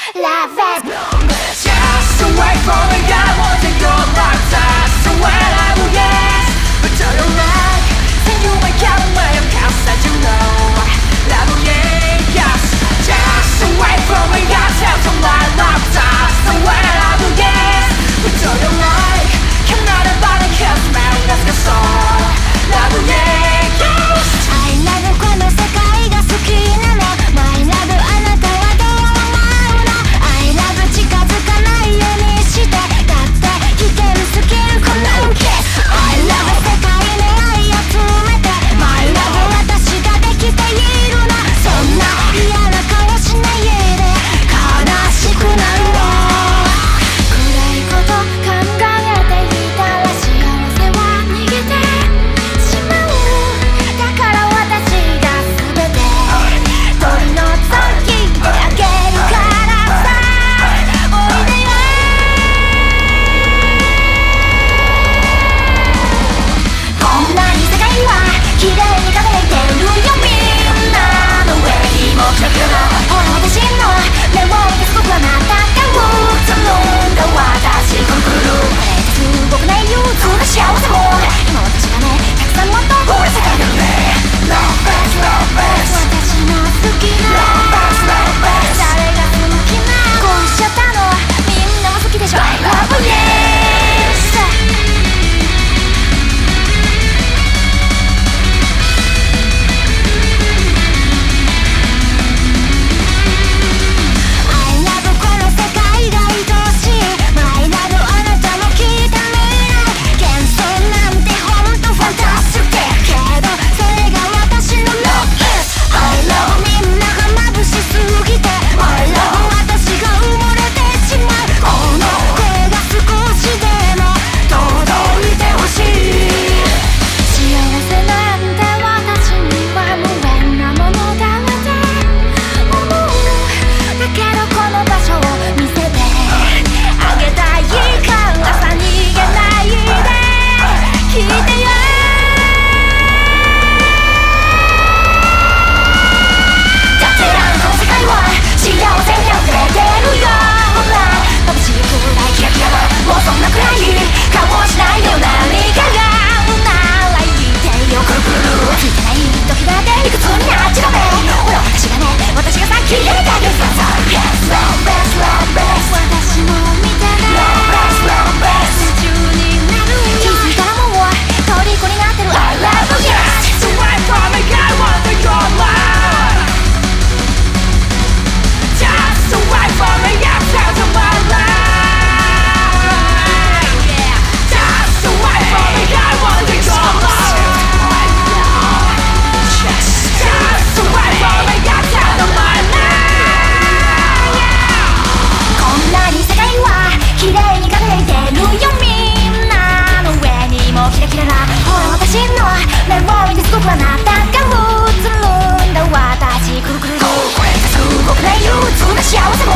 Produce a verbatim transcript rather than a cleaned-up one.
Love it Just away from the guy wanting your life Just away I will guess But do you like Then you make out of my cause that you know Love will yes Just away from the guy tell to my life Just away I will guess But do you like Come out of body cause man let's go so Love will yes I love この世界が好きなの My love あなたはどう思うの I love 近づかないようにしてだって危険すぎるこの Kiss I love 世界に愛を詰めて My love 私ができているのそんな嫌な顔しないで悲しくなるわ暗いこと考えていたら幸せは逃げてしまうだから私が全て取り除いてあげるからさおいでよこんなに世界は綺麗に輝いてるよみんなの上にもキラキラほら私の目を見てすごくあなたが映るんだ私くるくるすごくない憂鬱な幸せも今私がねたくさんもっとほら世界がね Love is love is 私の好きな Love is love is 誰が好きなこうしちゃったのみんなも好きでしょ I love you幸せ